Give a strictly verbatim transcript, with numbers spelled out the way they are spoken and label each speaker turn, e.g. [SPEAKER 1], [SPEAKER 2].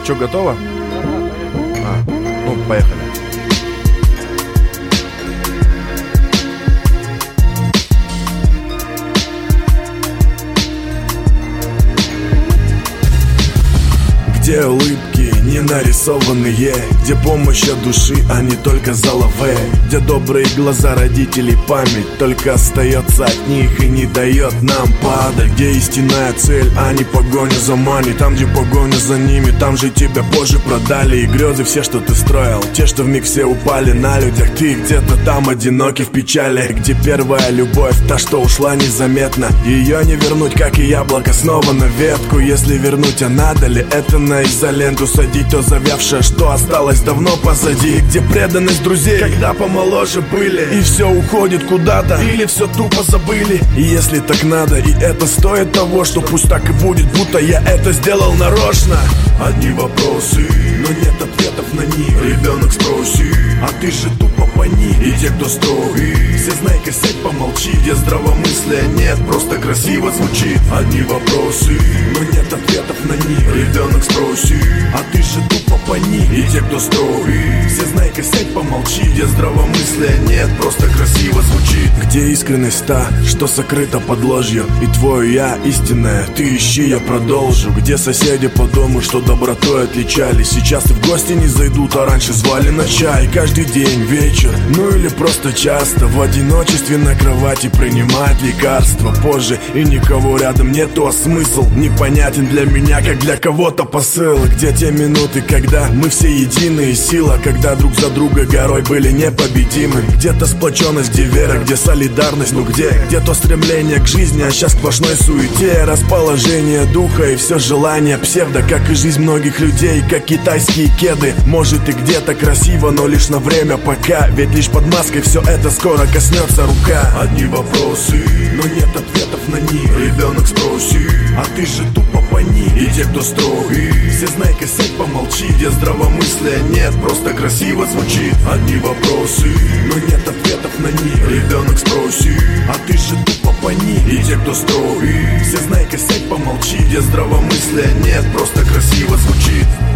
[SPEAKER 1] Что, готово? А, ну, поехали. Где улыбки не нарисованные, где помощь от души, а не только за лаве, где добрые глаза родителей память только остается от них и не дает нам падать, где истинная цель, а не погоня за мани, там где погоня за ними, там же тебя позже продали. И грезы все, что ты строил, те, что вмиг все упали на людях, ты где-то там одинокий в печали, где первая любовь, та, что ушла незаметно, ее не вернуть, как и яблоко снова на ветку. Если вернуть, а надо ли это на изоленту садить то завявшее, что осталось давно позади, где преданность друзей, когда помоложе были, и все уходит куда-то, или все тупо забыли. И если так надо, и это стоит того, что пусть так и будет, будто я это сделал нарочно. Одни вопросы, но нет ответов на них. Ребенок спроси, а ты же тупо пони. И те, кто строгий, все знай-ка сядь, помолчи, где здравомыслия нет, просто красиво звучит. Одни вопросы, но нет ответов на них. Ребенок спроси, а ты же тупо пони. И те, кто строгий, все знай-ка сядь, помолчи, где здравомыслия нет, просто красиво звучит. Где искренность та, что сокрыта под ложью, и твое я истинное, ты ищи, я продолжу. Где соседи по дому, что добротой отличались, сейчас и в гости не зайдут, а раньше звали на чай. Каждый день, вечер, ну или просто часто в одиночестве на кровати принимать лекарства. Позже и никого рядом нету, а смысл непонятен для меня, как для кого-то посыл. Где те минуты, когда мы все единые, сила, когда друг за друга горой были непобедимы. Где-то сплоченность, где вера, где солидарность, ну где? Где то стремление к жизни, а сейчас сплошной суете. Расположение духа и все желание псевдо, как и жизнь многих людей, как китайские кеды. Может и где-то красиво, но лишь на время пока, ведь лишь под маской все это скоро коснется рука. Одни вопросы, но нет ответов на них. Ребенок спроси, а ты же тупо пони. И те, кто строгий, все знай-ка сядь, помолчи, где здравомыслия нет, просто красиво звучит. Одни вопросы, но нет ответов на них. Ребенок спроси, а ты же тупо пони. И те, кто строгий, все знай-ка сядь, помолчи, где здравомыслия нет, просто красиво звучит.